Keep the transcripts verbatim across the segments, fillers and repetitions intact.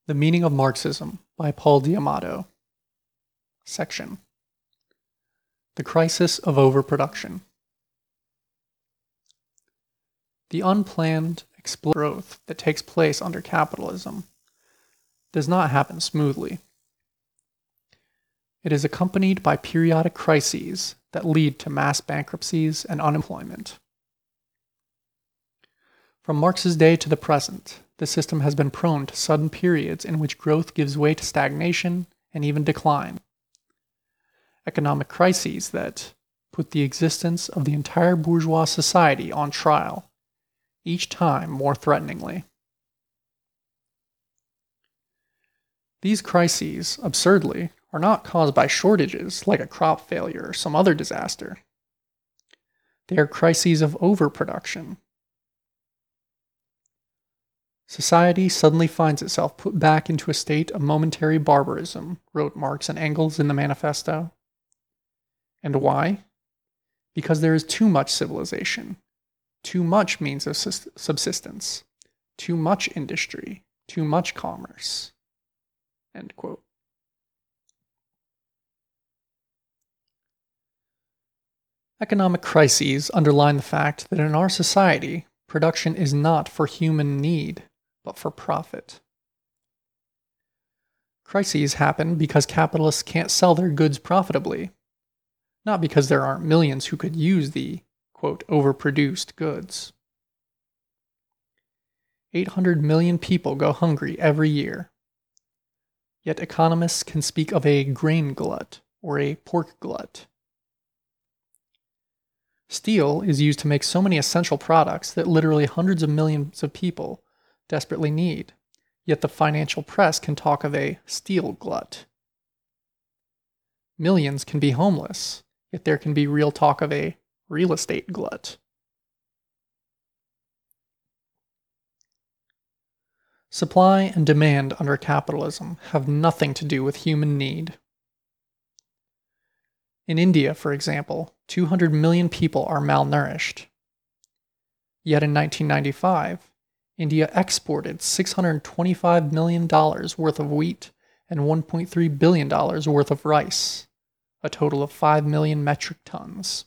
The Meaning of Marxism by Paul D'Amato. Section: The Crisis of Overproduction. The unplanned, explosive growth that takes place under capitalism does not happen smoothly. It is accompanied by periodic crises that lead to mass bankruptcies and unemployment. From Marx's day to the present, the system has been prone to sudden periods in which growth gives way to stagnation and even decline. Economic crises that put the existence of the entire bourgeois society on trial, each time more threateningly. These crises, absurdly, are not caused by shortages like a crop failure or some other disaster. They are crises of overproduction. Society suddenly finds itself put back into a state of momentary barbarism, wrote Marx and Engels in the Manifesto. And why? Because there is too much civilization, too much means of subsistence, too much industry, too much commerce. End quote. Economic crises underline the fact that in our society, production is not for human need, but for profit. Crises happen because capitalists can't sell their goods profitably, not because there aren't millions who could use the, quote, overproduced goods. eight hundred million people go hungry every year. Yet economists can speak of a grain glut or a pork glut. Steel is used to make so many essential products that literally hundreds of millions of people desperately need, yet the financial press can talk of a steel glut. Millions can be homeless, yet there can be real talk of a real estate glut. Supply and demand under capitalism have nothing to do with human need. In India, for example, two hundred million people are malnourished. Yet in nineteen ninety-five, India exported six hundred twenty-five million dollars worth of wheat and one point three billion dollars worth of rice, a total of five million metric tons.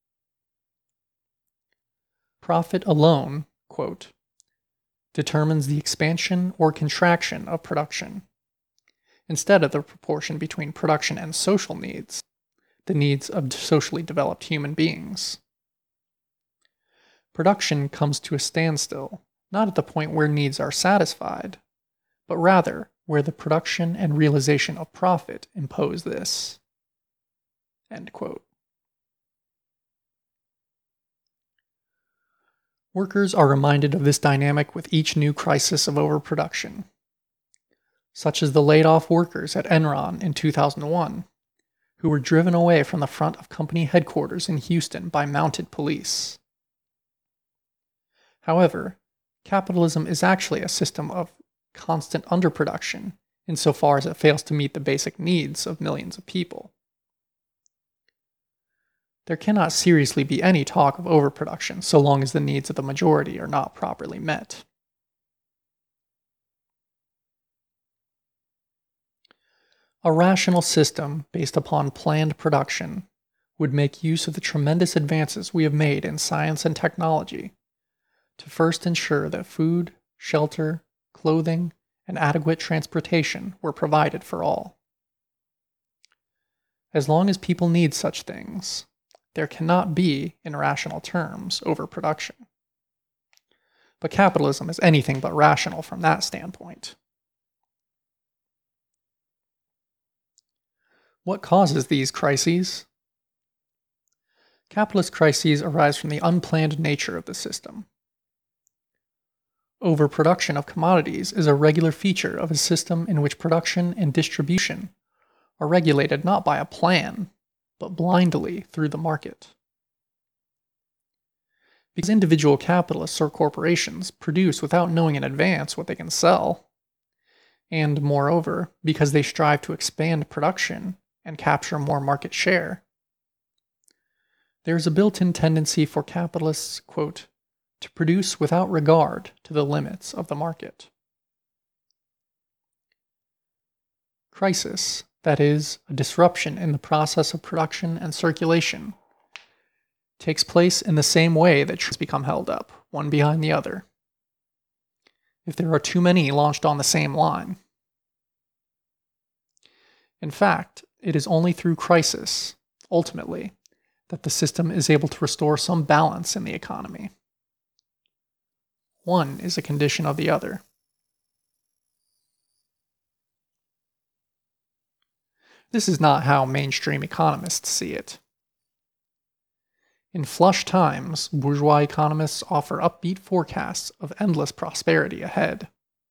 Profit alone, quote, determines the expansion or contraction of production, instead of the proportion between production and social needs, the needs of socially developed human beings. Production comes to a standstill, not at the point where needs are satisfied, but rather where the production and realization of profit impose this. End quote. Workers are reminded of this dynamic with each new crisis of overproduction, such as the laid-off workers at Enron in two thousand one, who were driven away from the front of company headquarters in Houston by mounted police. However, capitalism is actually a system of constant underproduction insofar as it fails to meet the basic needs of millions of people. There cannot seriously be any talk of overproduction so long as the needs of the majority are not properly met. A rational system based upon planned production would make use of the tremendous advances we have made in science and technology to first ensure that food, shelter, clothing, and adequate transportation were provided for all. As long as people need such things, there cannot be, in rational terms, overproduction. But capitalism is anything but rational from that standpoint. What causes these crises? Capitalist crises arise from the unplanned nature of the system. Overproduction of commodities is a regular feature of a system in which production and distribution are regulated not by a plan, but blindly through the market. Because individual capitalists or corporations produce without knowing in advance what they can sell, and moreover, because they strive to expand production and capture more market share, there is a built-in tendency for capitalists, quote, to produce without regard to the limits of the market. Crisis, that is, a disruption in the process of production and circulation, takes place in the same way that trains become held up, one behind the other, if there are too many launched on the same line. In fact, it is only through crisis, ultimately, that the system is able to restore some balance in the economy. One is a condition of the other. This is not how mainstream economists see it. In flush times, bourgeois economists offer upbeat forecasts of endless prosperity ahead.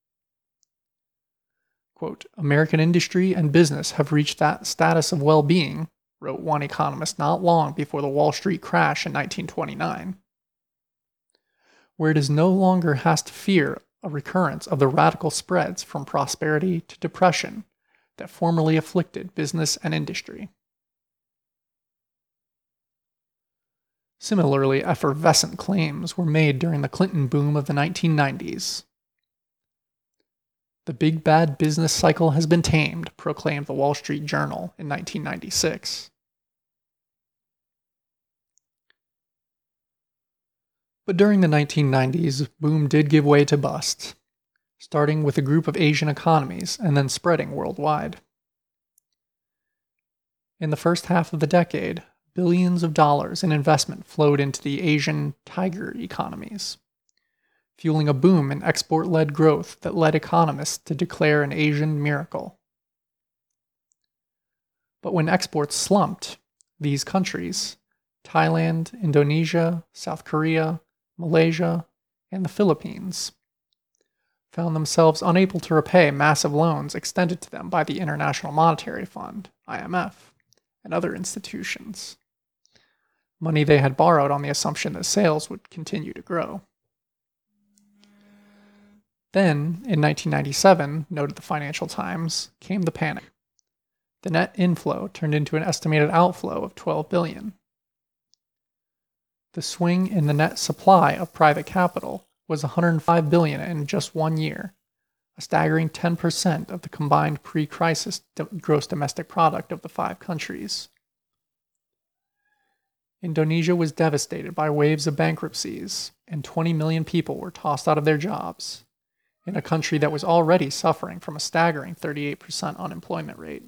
Quote, American industry and business have reached that status of well-being, wrote one economist not long before the Wall Street crash in nineteen twenty-nine, where it is no longer has to fear a recurrence of the radical spreads from prosperity to depression that formerly afflicted business and industry. Similarly, effervescent claims were made during the Clinton boom of the nineteen nineties. The big bad business cycle has been tamed, proclaimed the Wall Street Journal in nineteen ninety-six. But during the nineteen nineties, boom did give way to bust, starting with a group of Asian economies and then spreading worldwide. In the first half of the decade, billions of dollars in investment flowed into the Asian tiger economies, fueling a boom in export-led growth that led economists to declare an Asian miracle. But when exports slumped, these countries, Thailand, Indonesia, South Korea, Malaysia, and the Philippines, found themselves unable to repay massive loans extended to them by the International Monetary Fund, I M F, and other institutions, money they had borrowed on the assumption that sales would continue to grow. Then, in nineteen ninety-seven, noted the Financial Times, came the panic. The net inflow turned into an estimated outflow of twelve billion dollars. The swing in the net supply of private capital was one hundred five billion dollars in just one year, a staggering ten percent of the combined pre-crisis gross domestic product of the five countries. Indonesia was devastated by waves of bankruptcies, and twenty million people were tossed out of their jobs, in a country that was already suffering from a staggering thirty-eight percent unemployment rate.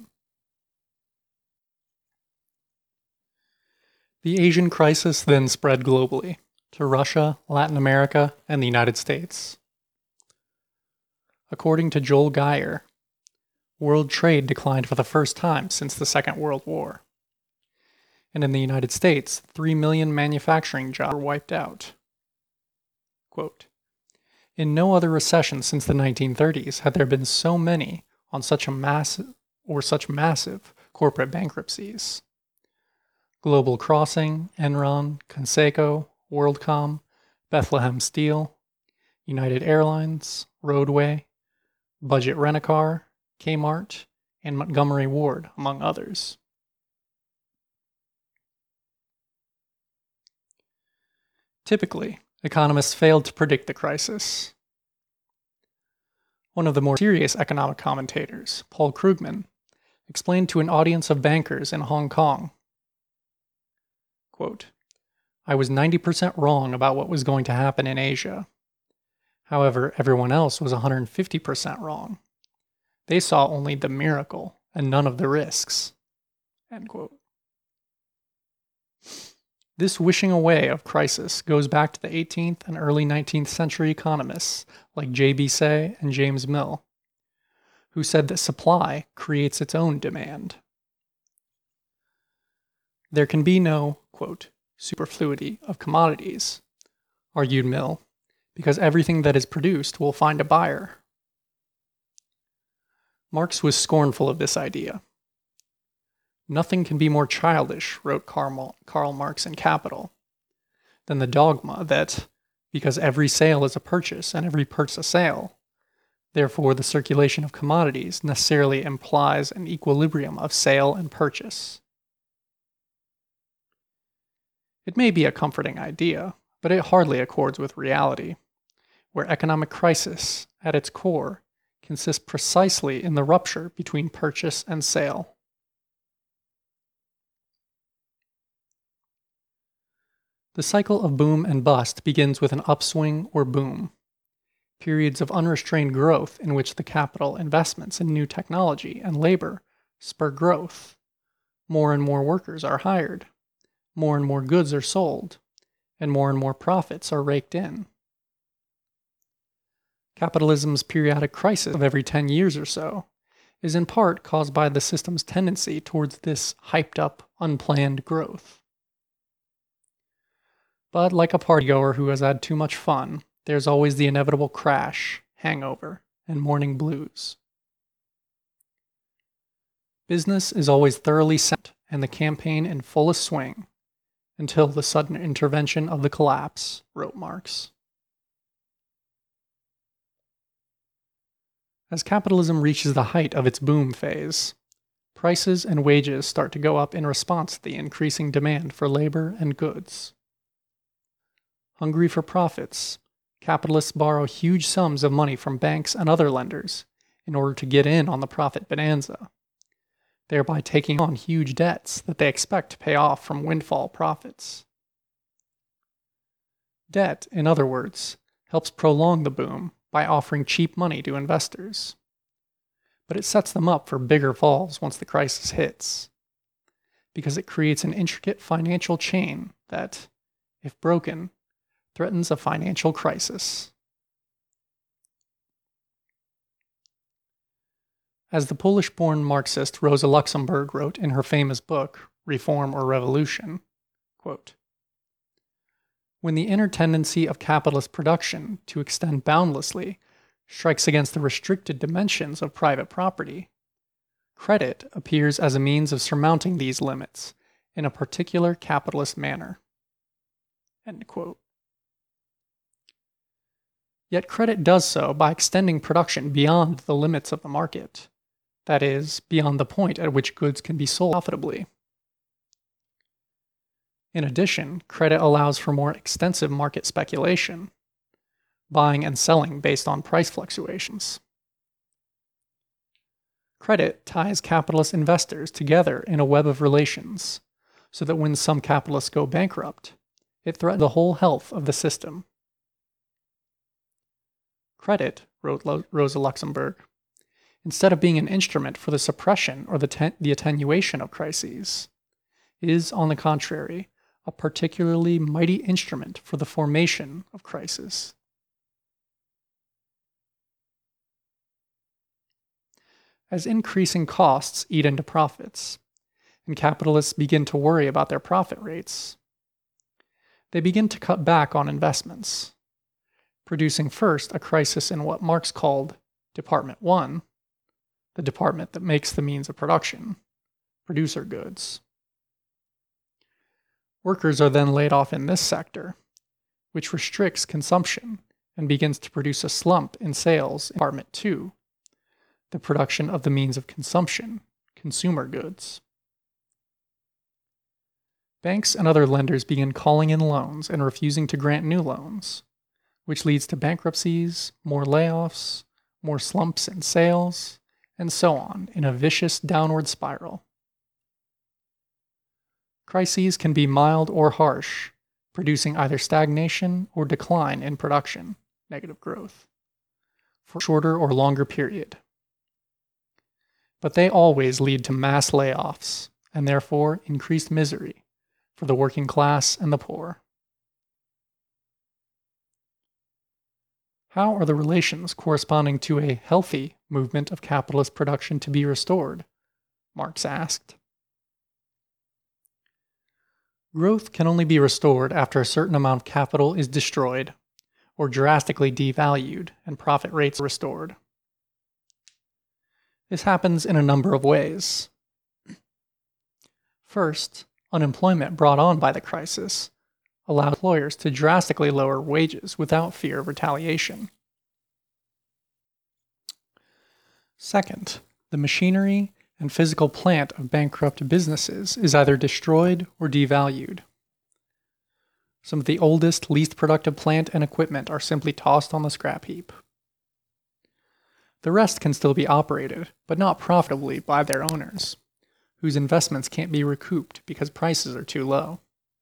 The Asian crisis then spread globally, to Russia, Latin America, and the United States. According to Joel Geyer, world trade declined for the first time since the Second World War. And in the United States, three million manufacturing jobs were wiped out. Quote, in no other recession since the nineteen thirties had there been so many on such a massive or such massive corporate bankruptcies. Global Crossing, Enron, Conseco, WorldCom, Bethlehem Steel, United Airlines, Roadway, Budget Rent-A-Car, Kmart, and Montgomery Ward, among others. Typically, economists failed to predict the crisis. One of the more serious economic commentators, Paul Krugman, explained to an audience of bankers in Hong Kong, quote, I was ninety percent wrong about what was going to happen in Asia. However, everyone else was one hundred fifty percent wrong. They saw only the miracle and none of the risks. End quote. This wishing away of crisis goes back to the eighteenth and early nineteenth century economists like J B Say and James Mill, who said that supply creates its own demand. There can be no, quote, superfluity of commodities, argued Mill, because everything that is produced will find a buyer. Marx was scornful of this idea. Nothing can be more childish, wrote Karl Marx in Capital, than the dogma that, because every sale is a purchase and every purchase a sale, therefore the circulation of commodities necessarily implies an equilibrium of sale and purchase. It may be a comforting idea, but it hardly accords with reality, where economic crisis, at its core, consists precisely in the rupture between purchase and sale. The cycle of boom and bust begins with an upswing or boom, periods of unrestrained growth in which the capital investments in new technology and labor spur growth. More and more workers are hired, more and more goods are sold, and more and more profits are raked in. Capitalism's periodic crisis of every ten years or so is in part caused by the system's tendency towards this hyped-up, unplanned growth. But like a partygoer who has had too much fun, there's always the inevitable crash, hangover, and morning blues. Business is always thoroughly set and the campaign in fullest swing until the sudden intervention of the collapse, wrote Marx. As capitalism reaches the height of its boom phase, prices and wages start to go up in response to the increasing demand for labor and goods. Hungry for profits, capitalists borrow huge sums of money from banks and other lenders in order to get in on the profit bonanza, thereby taking on huge debts that they expect to pay off from windfall profits. Debt, in other words, helps prolong the boom by offering cheap money to investors. But it sets them up for bigger falls once the crisis hits, because it creates an intricate financial chain that, if broken, threatens a financial crisis. As the Polish-born Marxist Rosa Luxemburg wrote in her famous book, Reform or Revolution, quote, "When the inner tendency of capitalist production to extend boundlessly strikes against the restricted dimensions of private property, credit appears as a means of surmounting these limits in a particular capitalist manner." End quote. Yet credit does so by extending production beyond the limits of the market, that is, beyond the point at which goods can be sold profitably. In addition, credit allows for more extensive market speculation, buying and selling based on price fluctuations. Credit ties capitalist investors together in a web of relations, so that when some capitalists go bankrupt, it threatens the whole health of the system. Credit, wrote Lo- Rosa Luxemburg, instead of being an instrument for the suppression or the, ten- the attenuation of crises, is, on the contrary, a particularly mighty instrument for the formation of crises. As increasing costs eat into profits, and capitalists begin to worry about their profit rates, they begin to cut back on investments, producing first a crisis in what Marx called Department One, the department that makes the means of production, producer goods. Workers are then laid off in this sector, which restricts consumption and begins to produce a slump in sales in Department Two, the production of the means of consumption, consumer goods. Banks and other lenders begin calling in loans and refusing to grant new loans, which leads to bankruptcies, more layoffs, more slumps in sales, and so on in a vicious downward spiral. Crises can be mild or harsh, producing either stagnation or decline in production, negative growth, for a shorter or longer period. But they always lead to mass layoffs, and therefore increased misery for the working class and the poor. How are the relations corresponding to a healthy movement of capitalist production to be restored? Marx asked. Growth can only be restored after a certain amount of capital is destroyed, or drastically devalued, and profit rates restored. This happens in a number of ways. First, unemployment brought on by the crisis allowed employers to drastically lower wages without fear of retaliation. Second, the machinery and physical plant of bankrupt businesses is either destroyed or devalued. Some of the oldest, least productive plant and equipment are simply tossed on the scrap heap. The rest can still be operated, but not profitably by their owners, whose investments can't be recouped because prices are too low.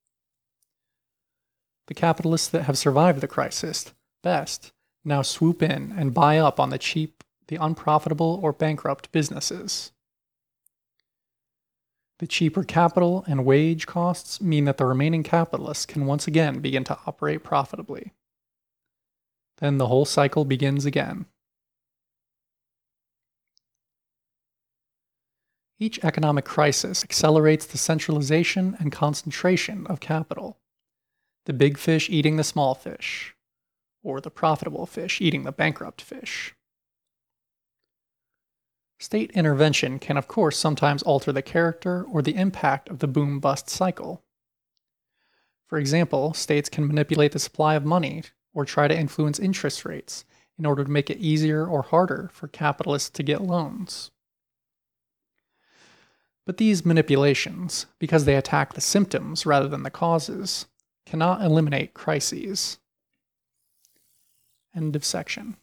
The capitalists that have survived the crisis best now swoop in and buy up on the cheap the unprofitable or bankrupt businesses. The cheaper capital and wage costs mean that the remaining capitalists can once again begin to operate profitably. Then the whole cycle begins again. Each economic crisis accelerates the centralization and concentration of capital, the big fish eating the small fish, or the profitable fish eating the bankrupt fish. State intervention can of course sometimes alter the character or the impact of the boom-bust cycle. For example, states can manipulate the supply of money or try to influence interest rates in order to make it easier or harder for capitalists to get loans. But these manipulations, because they attack the symptoms rather than the causes, cannot eliminate crises. End of section.